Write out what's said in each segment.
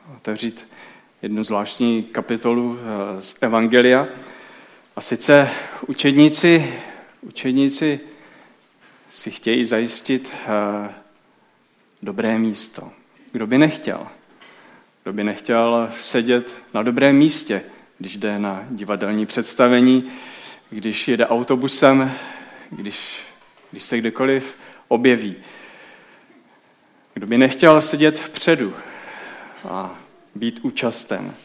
otevřít jednu zvláštní kapitolu z Evangelia. A sice učedníci si chtějí zajistit dobré místo. Kdo by nechtěl? Kdo by nechtěl sedět na dobrém místě, když jde na divadelní představení, když jede autobusem, když se kdekoliv objeví. Kdo by nechtěl sedět vpředu a být účasten.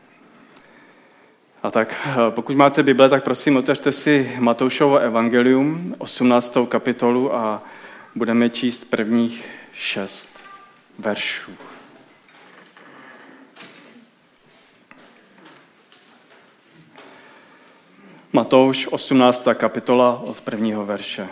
A tak pokud máte Bible, tak prosím otevřte si Matoušovo evangelium, 18. kapitolu a budeme číst prvních 6 veršů. Matouš, 18. kapitola od prvního verše.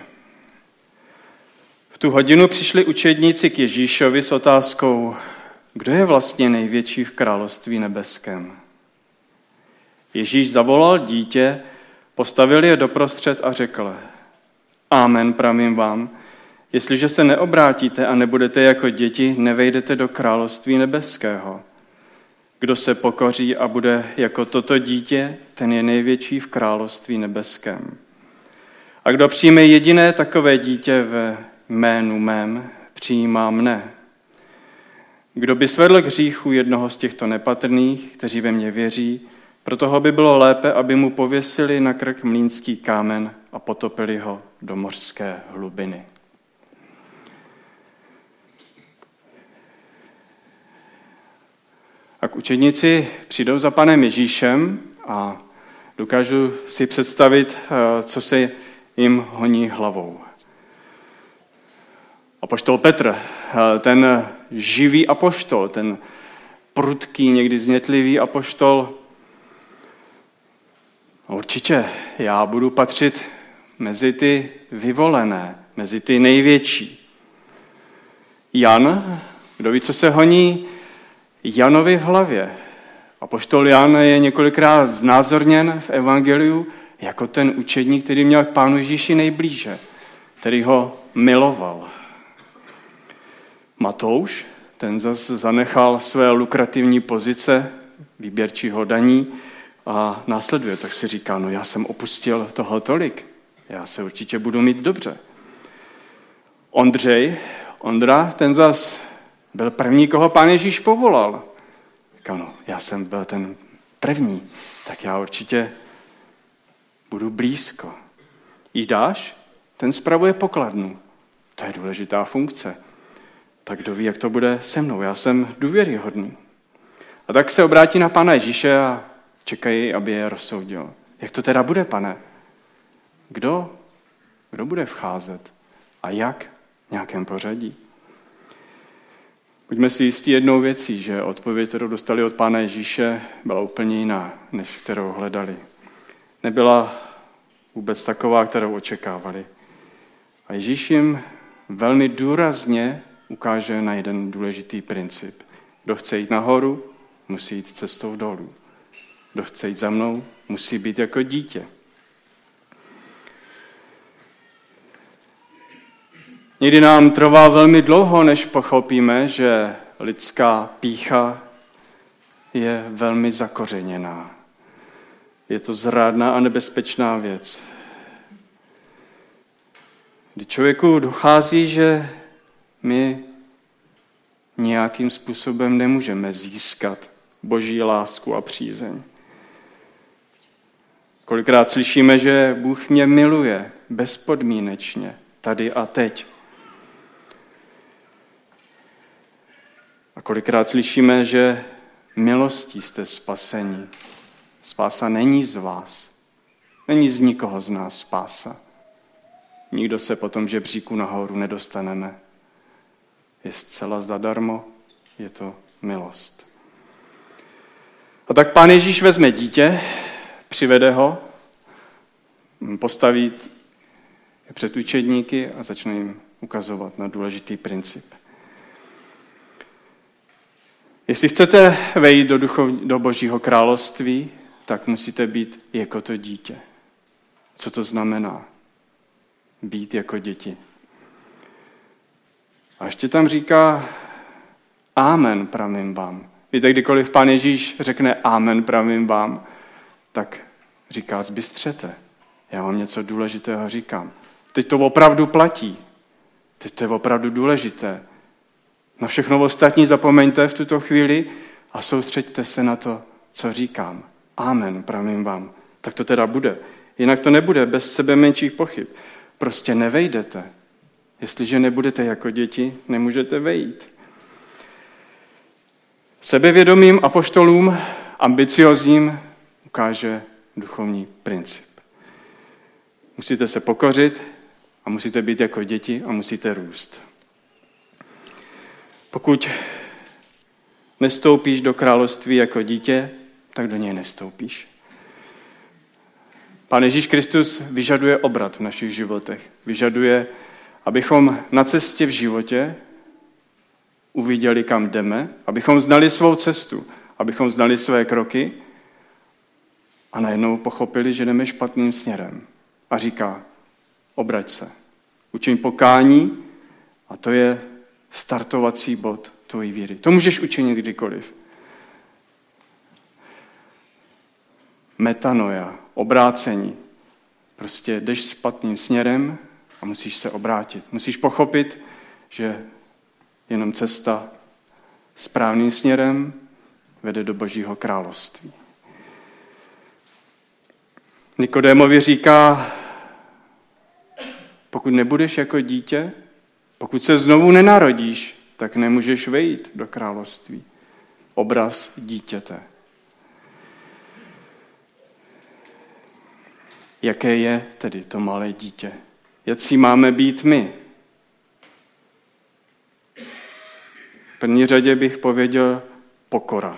V tu hodinu přišli učedníci k Ježíšovi s otázkou, kdo je vlastně největší v království nebeském. Ježíš zavolal dítě, postavil je doprostřed a řekl, Amen, pravím vám, jestliže se neobrátíte a nebudete jako děti, nevejdete do království nebeského. Kdo se pokoří a bude jako toto dítě, ten je největší v království nebeském. A kdo přijme jediné takové dítě ve jménu mém, přijímá mne. Kdo by svedl k hříchu jednoho z těchto nepatrných, kteří ve mně věří, pro toho by bylo lépe, aby mu pověsili na krk mlýnský kámen a potopili ho do mořské hlubiny. A učedníci přijdou za Panem Ježíšem a dokážu si představit, co se jim honí hlavou. Apoštol Petr, ten živý apoštol, ten prudký, někdy znětlivý apoštol, určitě já budu patřit mezi ty vyvolené, mezi ty největší. Jan, kdo ví, co se honí Janovi v hlavě. Apoštol Jan je několikrát znázorněn v evangeliu jako ten učedník, který měl k Pánu Ježíši nejblíže, který ho miloval. Matouš, ten zase zanechal své lukrativní pozice výběrčího daní a následuje, tak si říká, no já jsem opustil toho tolik, já se určitě budu mít dobře. Ondra, ten zase byl první, koho Pán Ježíš povolal. Říká, no já jsem byl ten první, tak já určitě budu blízko. Jídáš? Ten spravuje pokladnu. To je důležitá funkce. Tak kdo ví, jak to bude se mnou? Já jsem důvěryhodný. A tak se obrátí na Pána Ježíše a čekají, aby je rozsoudil. Jak to teda bude, Pane? Kdo bude vcházet? A jak? V nějakém pořadí. Buďme si jistí jednou věcí, že odpověď, kterou dostali od Pána Ježíše, byla úplně jiná, než kterou hledali. Nebyla vůbec taková, kterou očekávali. A Ježíš jim velmi důrazně ukáže na jeden důležitý princip. Kdo chce jít nahoru, musí jít cestou dolů. Kdo chce jít za mnou, musí být jako dítě. Někdy nám trvá velmi dlouho, než pochopíme, že lidská pýcha je velmi zakořeněná. Je to zrádná a nebezpečná věc. Kdy člověku dochází, že my nějakým způsobem nemůžeme získat Boží lásku a přízeň. Kolikrát slyšíme, že Bůh mě miluje bezpodmínečně, tady a teď. A kolikrát slyšíme, že milostí jste spasení. Spása není z vás. Není z nikoho z nás spása. Nikdo se po tom žebříku nahoru nedostaneme. Je zcela zadarmo, je to milost. A tak Pán Ježíš vezme dítě, přivede ho, postaví před učedníky a začne jim ukazovat na důležitý princip. Jestli chcete vejít do Božího království, tak musíte být jako to dítě. Co to znamená? Být jako děti. A ještě tam říká, Amen, pravím vám, Víte, kdykoliv Pán Ježíš řekne amen, pravím vám, tak říká, zbystřete. Já vám něco důležitého říkám. Teď to opravdu platí. Teď to je opravdu důležité. Na všechno ostatní zapomeňte v tuto chvíli a soustřeďte se na to, co říkám. Amen, pravím vám. Tak to teda bude. Jinak to nebude, bez sebe menších pochyb. Prostě nevejdete. Jestliže nebudete jako děti, nemůžete vejít. Sebevědomým apoštolům, ambiciozním, ukáže duchovní princip. Musíte se pokořit a musíte být jako děti a musíte růst. Pokud nestoupíš do království jako dítě, tak do něj nevstoupíš. Pán Ježíš Kristus vyžaduje obrat v našich životech. Vyžaduje, abychom na cestě v životě uviděli, kam jdeme, abychom znali svou cestu, abychom znali své kroky a najednou pochopili, že jdeme špatným směrem. A říká, obrať se, učiň pokání a to je startovací bod tvojí víry. To můžeš učinit kdykoliv. Metanoia, obrácení. Prostě jdeš špatným směrem a musíš se obrátit. Musíš pochopit, že jenom cesta správným směrem vede do Božího království. Nikodémovi říká, pokud nebudeš jako dítě, pokud se znovu nenarodíš, tak nemůžeš vejít do království. Obraz dítěte. Jaké je tedy to malé dítě? Jací máme být my? V první řadě bych pověděl pokora.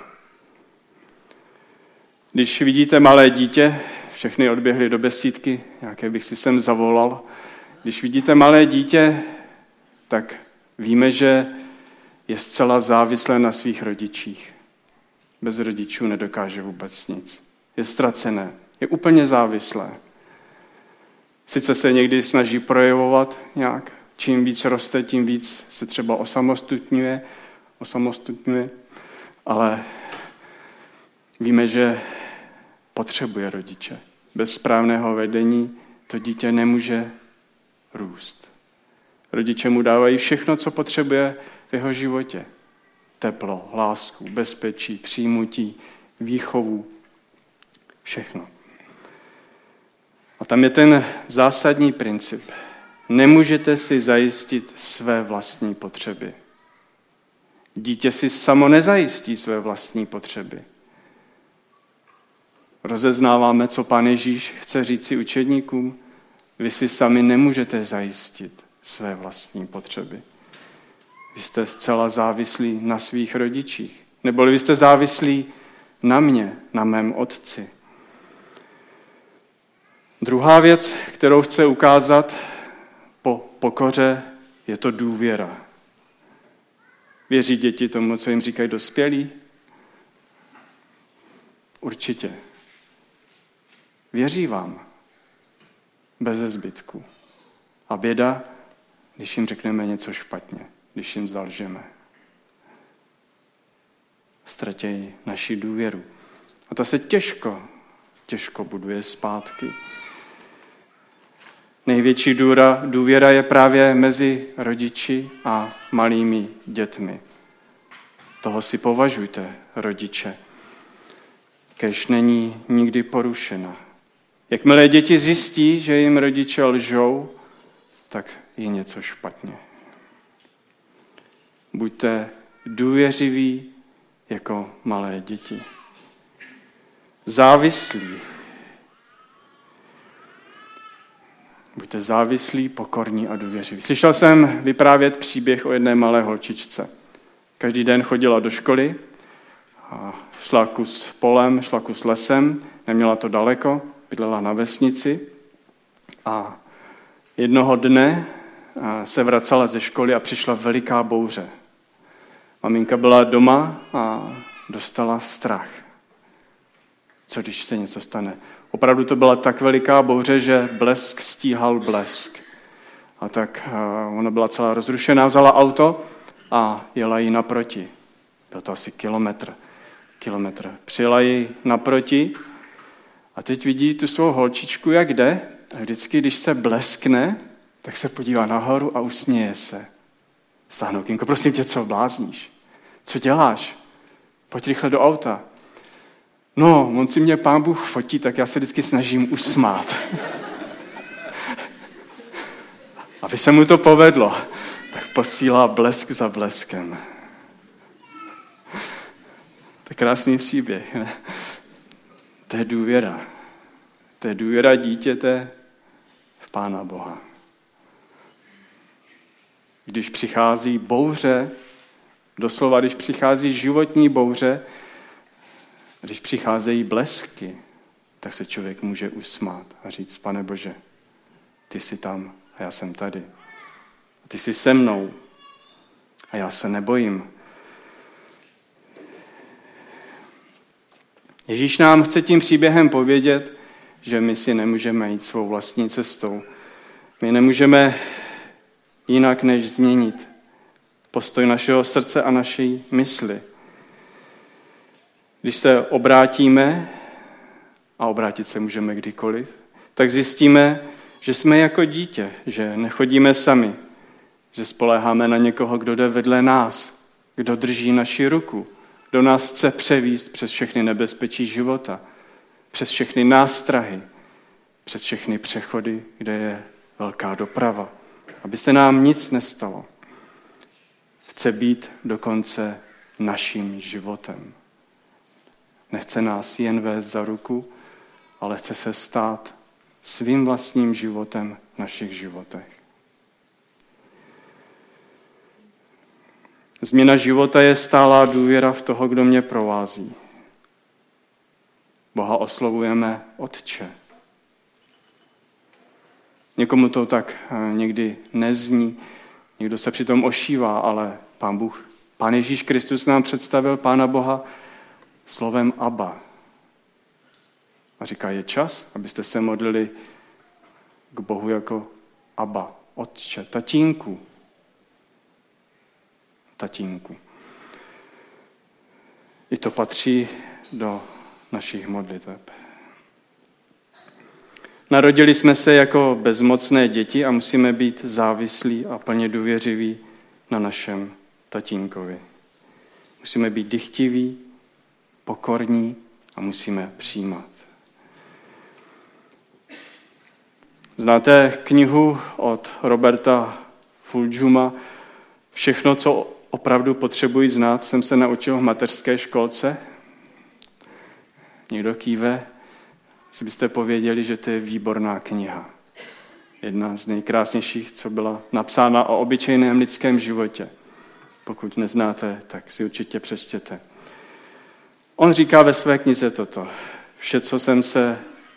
Když vidíte malé dítě, všechny odběhly do besídky, nějaké bych si sem zavolal. Když vidíte malé dítě, tak víme, že je zcela závislé na svých rodičích. Bez rodičů nedokáže vůbec nic. Je ztracené, je úplně závislé. Sice se někdy snaží projevovat nějak, čím víc roste, tím víc se třeba osamostatňuje, ale víme, že potřebuje rodiče. Bez správného vedení to dítě nemůže růst. Rodiče mu dávají všechno, co potřebuje v jeho životě. Teplo, lásku, bezpečí, přijmutí, výchovu, všechno. A tam je ten zásadní princip. Nemůžete si zajistit své vlastní potřeby. Dítě si samo nezajistí své vlastní potřeby. Rozeznáváme, co Pán Ježíš chce říci učedníkům. Vy si sami nemůžete zajistit své vlastní potřeby. Vy jste zcela závislí na svých rodičích. Neboli vy jste závislí na mě, na mém otci. Druhá věc, kterou chci ukázat po pokoře, je to důvěra. Věří děti tomu, co jim říkají dospělí? Určitě. Věří vám. Beze zbytku. A běda, když jim řekneme něco špatně, když jim zalžeme. Ztratějí naši důvěru. A ta se těžko buduje zpátky. Největší důvěra je právě mezi rodiči a malými dětmi. Toho si považujte, rodiče. Kéž není nikdy porušena. Jakmile děti zjistí, že jim rodiče lžou, tak je něco špatně. Buďte důvěřiví jako malé děti. Závislí. Buďte závislí, pokorní a důvěřiví. Slyšel jsem vyprávět příběh o jedné malé holčičce. Každý den chodila do školy, a šla kus polem, šla kus lesem, neměla to daleko, bydlela na vesnici a jednoho dne se vracela ze školy a přišla veliká bouře. Maminka byla doma a dostala strach. Co když se něco stane? Opravdu to byla tak veliká bouře, že blesk stíhal blesk. A tak ona byla celá rozrušená, vzala auto a jela jí naproti. Byl to asi kilometr. Přijela ji naproti a teď vidí tu svou holčičku, jak jde. A vždycky, když se bleskne, tak se podívá nahoru a usměje se. Stáhnou, Kinko, prosím tě, co blázníš? Co děláš? Pojď rychle do auta. No, on si mě Pán Bůh fotí, tak já se vždycky snažím usmát. Aby se mu to povedlo, tak posílá blesk za bleskem. To je krásný příběh. Ne? To je důvěra. To je důvěra dítěte v Pána Boha. Když přichází bouře, doslova když přichází životní bouře, když přicházejí blesky, tak se člověk může usmát a říct, Pane Bože, ty jsi tam a já jsem tady. Ty jsi se mnou a já se nebojím. Ježíš nám chce tím příběhem povědět, že my si nemůžeme jít svou vlastní cestou. My nemůžeme jinak než změnit postoj našeho srdce a naší mysli. Když se obrátíme, a obrátit se můžeme kdykoliv, tak zjistíme, že jsme jako dítě, že nechodíme sami, že spoléháme na někoho, kdo jde vedle nás, kdo drží naši ruku, kdo nás chce převízt přes všechny nebezpečí života, přes všechny nástrahy, přes všechny přechody, kde je velká doprava, aby se nám nic nestalo. Chce být dokonce naším životem. Nechce nás jen vést za ruku, ale chce se stát svým vlastním životem v našich životech. Změna života je stálá důvěra v toho, kdo mě provází. Boha oslovujeme Otče. Někomu to tak někdy nezní, někdo se přitom ošívá, ale Pán Ježíš Kristus nám představil Pána Boha slovem Abba. A říká, je čas, abyste se modlili k Bohu jako Abba, Otče, tatínku. I to patří do našich modliteb. Narodili jsme se jako bezmocné děti a musíme být závislí a plně důvěřiví na našem tatínkovi. Musíme být dychtiví, pokorní a musíme přijímat. Znáte knihu od Roberta Fulghuma Všechno, co opravdu potřebuji znát, jsem se naučil v mateřské školce? Někdo kýve? Si byste pověděli, že to je výborná kniha. Jedna z nejkrásnějších, co byla napsána o obyčejném lidském životě. Pokud neznáte, tak si určitě přečtěte. On říká ve své knize toto. Vše, co jsem se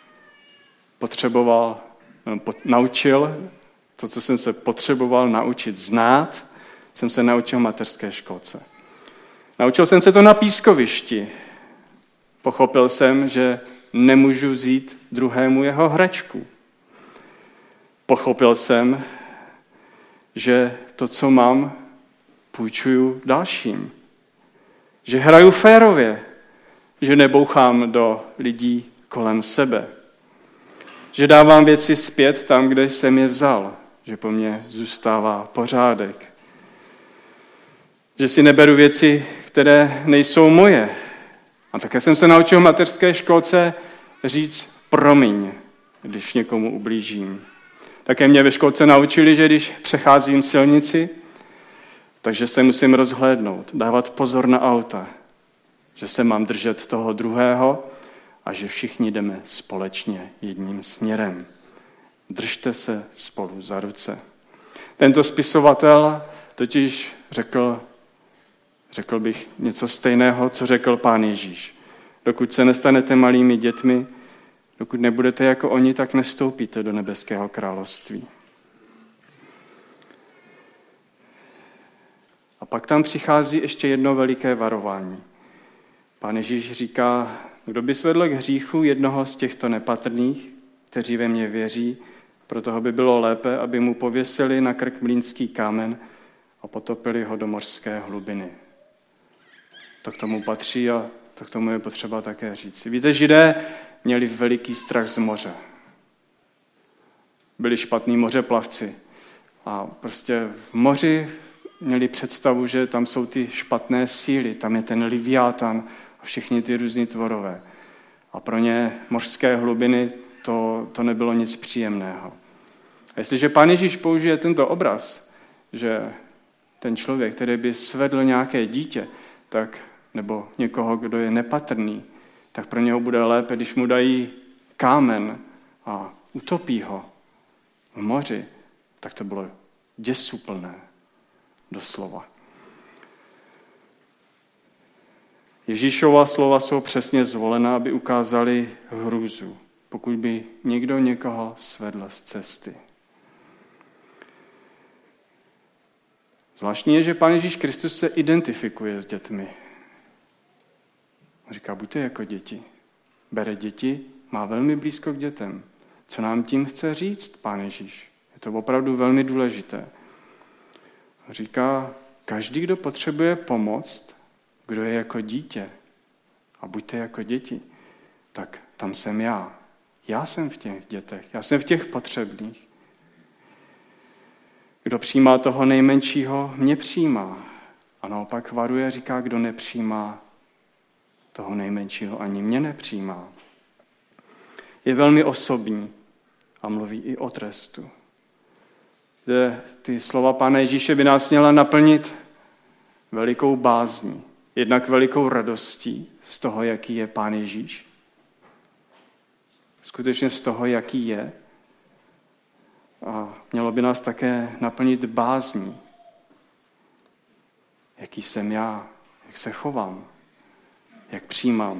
naučil, to, co jsem se potřeboval naučit znát, jsem se naučil v mateřské školce. Naučil jsem se to na pískovišti. Pochopil jsem, že nemůžu vzít druhému jeho hračku. Pochopil jsem, že to, co mám, půjčuju dalším. Že hraju férově, že nebouchám do lidí kolem sebe. Že dávám věci zpět tam, kde jsem je vzal. Že po mně zůstává pořádek. Že si neberu věci, které nejsou moje. A také jsem se naučil v mateřské školce říct promiň, když někomu ublížím. Také mě ve školce naučili, že když přecházím silnici, takže se musím rozhlédnout, dávat pozor na auta, že se mám držet toho druhého a že všichni jdeme společně jedním směrem. Držte se spolu za ruce. Tento spisovatel totiž řekl bych něco stejného, co řekl Pán Ježíš. Dokud se nestanete malými dětmi, dokud nebudete jako oni, tak nestoupíte do nebeského království. A pak tam přichází ještě jedno veliké varování. Pán Ježíš říká, kdo by svedl k hříchu jednoho z těchto nepatrných, kteří ve mě věří, pro toho by bylo lépe, aby mu pověsili na krk mlýnský kámen a potopili ho do mořské hlubiny. to k tomu patří a to k tomu je potřeba také říct. Víte, Židé měli veliký strach z moře. Byli špatní mořeplavci. A prostě v moři měli představu, že tam jsou ty špatné síly, tam je ten Leviatan a všichni ty různí tvorové. A pro ně mořské hlubiny to nebylo nic příjemného. A jestliže Pán Ježíš použije tento obraz, že ten člověk, který by svedl nějaké dítě, tak, nebo někoho, kdo je nepatrný, tak pro něho bude lépe, když mu dají kámen a utopí ho v moři, tak to bylo děsuplné, doslova. Ježíšova slova jsou přesně zvolená, aby ukázali hrůzu, pokud by někdo někoho svedl z cesty. Zvláštní je, že Pán Ježíš Kristus se identifikuje s dětmi. Říká, buďte jako děti. Bere děti, má velmi blízko k dětem. Co nám tím chce říct, Pán Ježíš? Je to opravdu velmi důležité. Říká, každý, kdo potřebuje pomoct, kdo je jako dítě, a buďte jako děti, tak tam jsem já. Já jsem v těch dětech, já jsem v těch potřebných. Kdo přijímá toho nejmenšího, mě přijímá. A naopak varuje, říká, kdo nepřijímá toho nejmenšího, ani mě nepřijímá. Je velmi osobní a mluví i o trestu. Ty slova Pána Ježíše by nás měla naplnit velikou bázní, jednak velikou radostí z toho, jaký je Pán Ježíš. Skutečně z toho, jaký je. A mělo by nás také naplnit bázní. Jaký jsem já, jak se chovám, jak přijímám.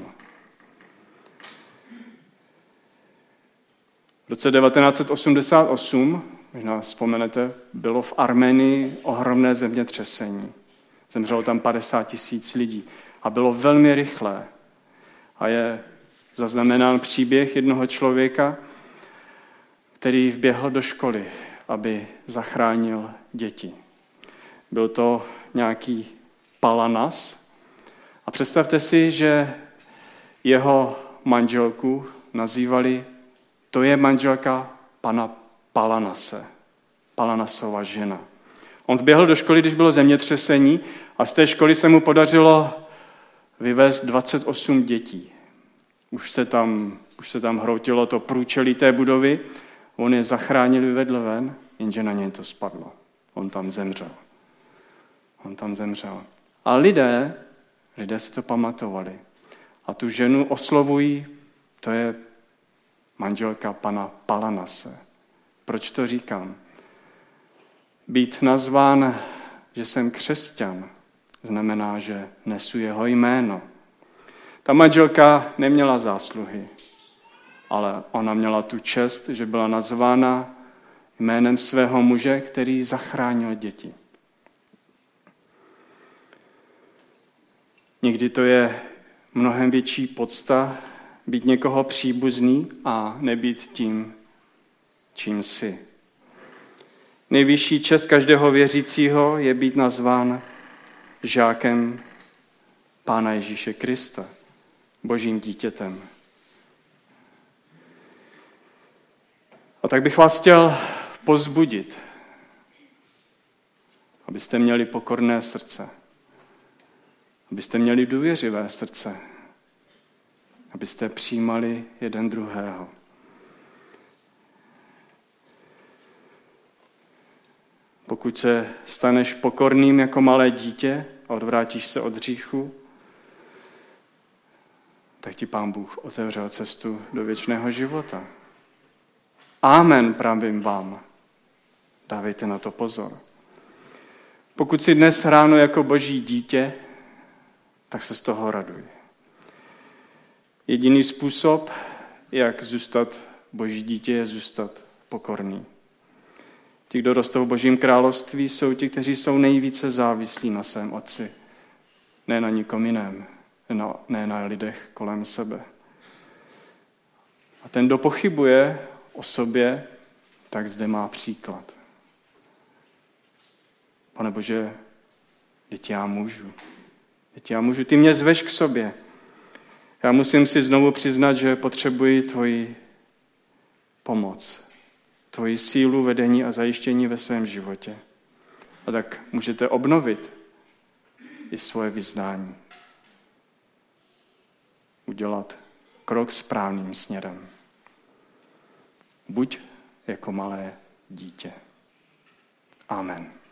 V roce 1988, možná vzpomenete, bylo v Arménii ohromné zemětřesení. Zemřelo tam 50 000 lidí a bylo velmi rychlé. A je zaznamenán příběh jednoho člověka, který vběhl do školy, aby zachránil děti. Byl to nějaký Palanas. A představte si, že jeho manželku nazývali, to je manželka pana Palanase, Palanasova žena. On vběhl do školy, když bylo zemětřesení a z té školy se mu podařilo vyvést 28 dětí. Už se tam hroutilo to průčelí té budovy, on je zachránil, vyvedl ven, jenže na něj to spadlo. On tam zemřel. A lidé si to pamatovali. A tu ženu oslovují, to je manželka pana Palanase. Proč to říkám? Být nazván, že jsem křesťan, znamená, že nesu jeho jméno. Ta manželka neměla zásluhy, ale ona měla tu čest, že byla nazvána jménem svého muže, který zachránil děti. Někdy to je mnohem větší podsta být někoho příbuzný a nebýt tím, čím jsi. Nejvyšší čest každého věřícího je být nazván žákem Pána Ježíše Krista, Božím dítětem. A tak bych vás chtěl povzbudit, abyste měli pokorné srdce, abyste měli důvěřivé srdce, abyste přijímali jeden druhého. Pokud se staneš pokorným jako malé dítě a odvrátíš se od hříchu, tak ti Pán Bůh otevřel cestu do věčného života. Amen, pravím vám. Dávejte na to pozor. Pokud jsi dnes ráno jako Boží dítě, tak se z toho raduj. Jediný způsob, jak zůstat Boží dítě, je zůstat pokorný. Ti, kdo rostou v Božím království, jsou ti, kteří jsou nejvíce závislí na svém otci. Ne na nikom jiném, ne na lidech kolem sebe. A ten, kdo pochybuje o sobě, tak zde má příklad. Pane Bože, vždyť já můžu. Já můžu, ty mě zveš k sobě. Já musím si znovu přiznat, že potřebuji tvoji pomoc, tvoji sílu, vedení a zajištění ve svém životě. A tak můžete obnovit i svoje vyznání. Udělat krok správným směrem. Buď jako malé dítě. Amen.